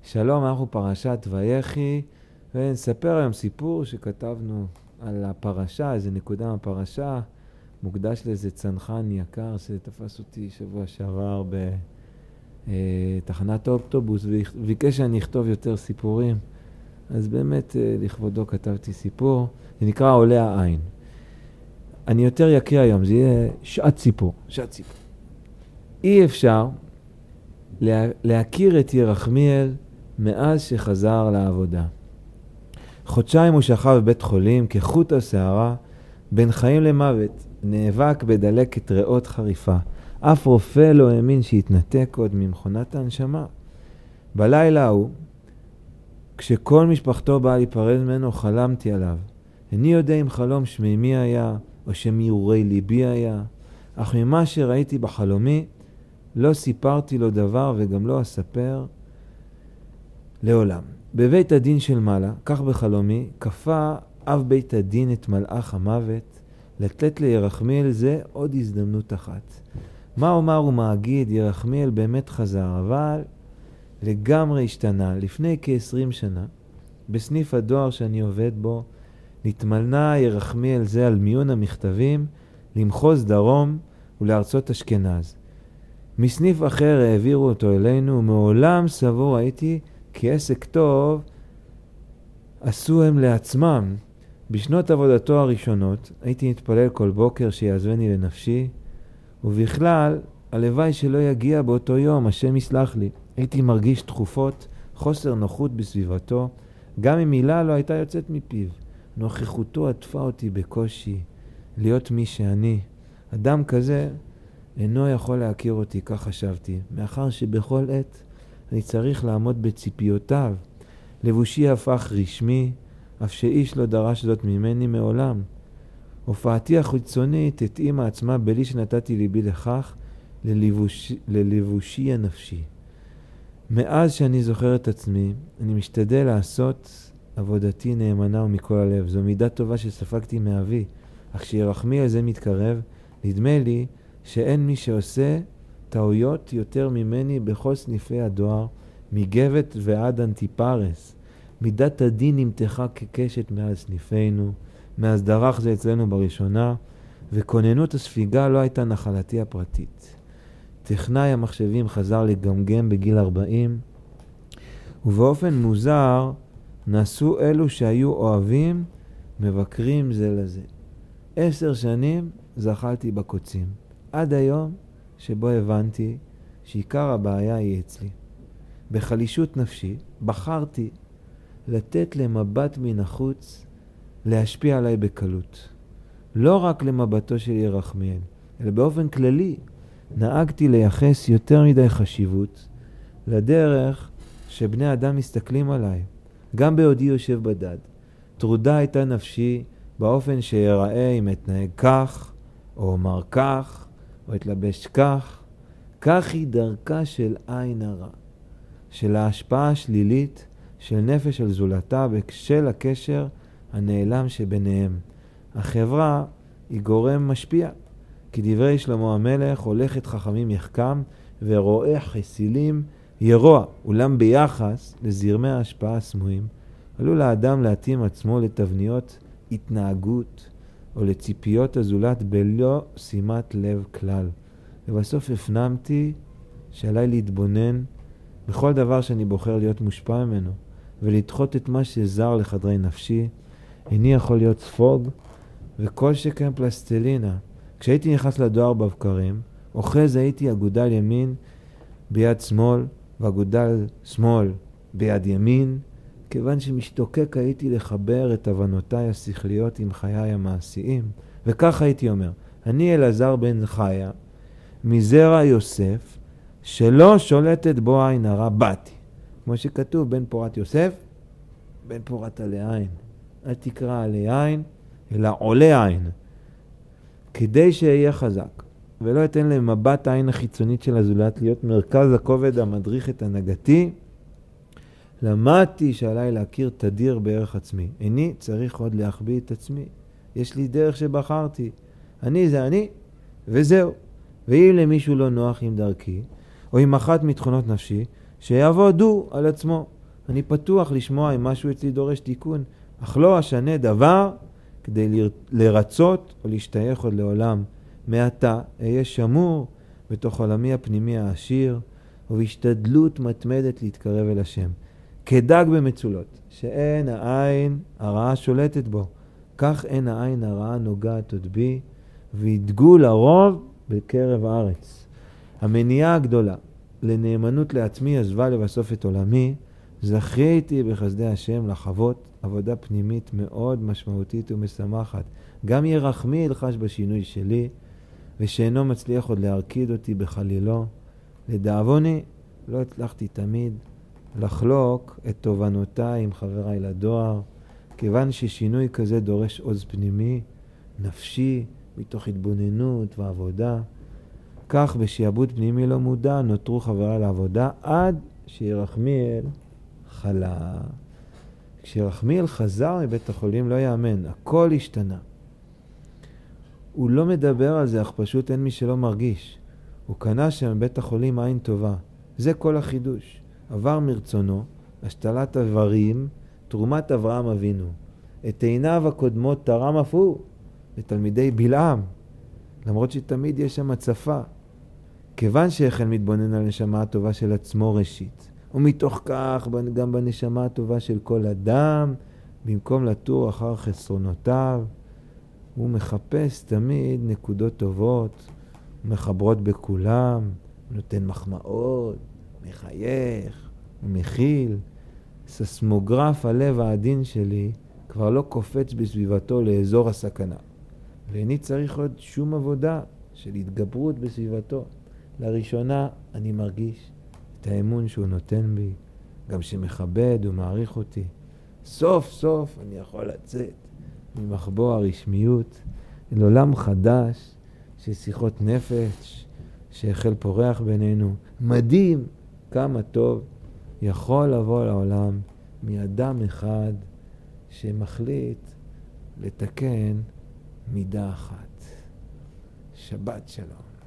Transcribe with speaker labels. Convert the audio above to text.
Speaker 1: שלום, אנחנו פרשת ויחי, ונספר היום סיפור שכתבנו על הפרשה, איזה נקודה מהפרשה, מוקדש לאיזה צנחן יקר שתפס אותי שבוע שעבר בתחנת האוטובוס, וביקש שאני אכתוב יותר סיפורים. אז באמת לכבודו כתבתי סיפור, זה נקרא עולה העין. אני יותר יקריא היום, זה יהיה שעת סיפור. אי אפשר להכיר את ירחמיאל מאז שחזר לעבודה. חודשיים הוא שכב בבית חולים כחוט השערה, בין חיים למוות, נאבק בדלקת ריאות חריפה. אף רופא לא האמין שהתנתק עוד ממכונת ההנשמה. בלילה ההוא, כשכל משפחתו באה להיפרד ממנו, חלמתי עליו. איני יודע אם חלום שמימי היה, או שמיורי ליבי היה, אך ממה שראיתי בחלומי, לא סיפרתי לו דבר וגם לא אספר לעולם. בבית הדין של מעלה, כך בחלומי, כפה אב בית הדין את מלאך המוות, לתת לירחמיאל זה עוד הזדמנות אחת. מה אומר ומה אגיד, ירחמיאל באמת חזר, אבל לגמרי השתנה. לפני כ-20 שנה, בסניף הדואר שאני עובד בו, נתמלנה ירחמיאל זה על מיון המכתבים למחוז דרום ולארצות אשכנז. מסניף אחר העבירו אותו אלינו, ומעולם סבור הייתי כי עסק טוב עשו הם לעצמם. בשנות עבודתו הראשונות הייתי מתפלל כל בוקר שיעזבני לנפשי, ובכלל הלוואי שלא יגיע באותו יום, השם יסלח לי. הייתי מרגיש תחופות, חוסר נוחות בסביבתו, גם אם מילה לא הייתה יוצאת מפיו. נוכחותו עטפה אותי בקושי להיות מי שאני. אדם כזה אינו יכול להכיר אותי, כך חשבתי, מאחר שבכל עת אני צריך לעמוד בציפיותיו. לבושי הפך רשמי, אף שאיש לא דרש זאת ממני מעולם. הופעתי החיצונית התאימה עצמה בלי שנתתי ליבי לכך ללבושי הנפשי. מאז שאני זוכר את עצמי, אני משתדל לעשות עבודתי נאמנה ומכל הלב. זו מידה טובה שספגתי מאבי, אך כשירחמיאל זה מתקרב, נדמה לי שאין מי שעושה טעויות יותר ממני בכל סניפי הדואר, מגבת ועד אנטיפרס. מידת הדין נמתחה כקשת מעל סניפינו, מאז דרך זה אצלנו בראשונה, וכוננות הספיגה לא הייתה נחלתי הפרטית. טכנאי המחשבים חזר לגמגם בגיל 40, ובאופן מוזר נעשו אלו שהיו אוהבים מבקרים זה לזה. 10 שנים זחלתי בקוצים, עד היום שבו הבנתי שעיקר הבעיה היא אצלי. בחלישות נפשי בחרתי לתת למבט מן החוץ להשפיע עליי בקלות. לא רק למבטו של ירחמיאל, אלא באופן כללי נהגתי לייחס יותר מדי חשיבות לדרך שבני אדם מסתכלים עליי. גם בעודי יושב בדד, טרודה הייתה נפשי באופן שיראה אם אתנהג כך, או אומר כך, או אתלבש כך. כך היא דרכה של עין הרע, של ההשפעה השלילית של נפש על זולתה בשל הקשר הנעלם שביניהם. החברה היא גורם משפיע, כדברי שלמה המלך, הולכת חכמים יחכם ורואה חסילים ירוע. אולם ביחס לזרמי ההשפעה הסמויים, עלול האדם להתאים עצמו לתבניות התנהגות או לציפיות הזולת בלא שימת לב כלל. ובסוף הפנמתי שעליי להתבונן בכל דבר שאני בוחר להיות מושפע ממנו, ולדחות את מה שזר לחדרי נפשי. איני יכול להיות ספוג וכל שכן פלסטלינה. כשהייתי נכנס לדואר בבקרים, אוחז הייתי אגודל ימין ביד שמאל ואגודל שמאל ביד ימין, כיוון שמשתוקק הייתי לחבר את הבנותיי השכליות עם חיי המעשיים. וכך הייתי אומר, אני אלעזר בן חיה, מזרע יוסף, שלא שולטת בו עין הרע, באתי. כמו שכתוב, בן פורת יוסף, בן פורת עלי עין. אל תקרא עלי עין, אלא עולה עין. כדי שיהיה חזק, ולא אתן למבט העין החיצונית של הזולת להיות מרכז הכובד המדריך את הנהגתי, למדתי שעליי להכיר תדיר בערך עצמי. איני צריך עוד להחביא את עצמי. יש לי דרך שבחרתי. אני זה אני, וזהו. ואם למישהו לא נוח עם דרכי, או עם אחת מתכונות נפשי, שיעבודו על עצמו. אני פתוח לשמוע אם משהו אצלי דורש תיקון, אך לא אשנה דבר כדי לרצות או להשתייך עוד לעולם. מעתה אהיה שמור בתוך עולמי הפנימי העשיר, ובהשתדלות מתמדת להתקרב אל השם. כדג במצולות, שאין העין הרעה שולטת בו, כך אין העין הרעה נוגעת עוד בי, וידגו לרוב בקרב הארץ. המניעה הגדולה לנאמנות לעצמי עזבה לבסוף את עולמי, זכיתי בחסדי השם לחוות עבודה פנימית מאוד משמעותית ומשמחת. גם ירחמי חש בשינוי שלי, ושאינו מצליח עוד להרקיד אותי בחלילו. לדאבוני לא הצלחתי תמיד לחלוק את תובנותיי עם חבריי לדואר, כיוון ששינוי כזה דורש עוז פנימי, נפשי, מתוך התבוננות ועבודה. כך בשיעבוד פנימי לא מודע נותרו חבריי לעבודה עד שירחמיאל חלה. כשירחמיאל חזר מבית החולים לא יאמן, הכל השתנה. הוא לא מדבר על זה, אך פשוט אין מי שלא מרגיש. הוא קנה שם בבית החולים עין טובה. זה כל החידוש. עבר מרצונו, השתלת איברים, תרומת אברהם אבינו. את עיניו הקודמות תרם אף הוא לתלמידי בלעם, למרות שתמיד יש שם הצפה. כיוון שהחל מתבונן על נשמה הטובה של עצמו ראשית, ומתוך כך גם בנשמה הטובה של כל אדם, במקום לתור אחר חסרונותיו, הוא מחפש תמיד נקודות טובות, מחברות בכולם, נותן מחמאות, מחייך, מכיל. ססמוגרף הלב העדין שלי כבר לא קופץ בסביבתו לאזור הסכנה. ואיני צריך עוד שום עבודה של התגברות בסביבתו. לראשונה אני מרגיש את האמון שהוא נותן בי, גם שמכבד ומעריך אותי. סוף סוף אני יכול לצאת ממחבוא הרשמיות אל עולם חדש של שיחות נפש שהחל פורח בינינו. מדהים כמה טוב יכול לבוא לעולם מאדם אחד שמחליט לתקן מידה אחת. שבת שלום.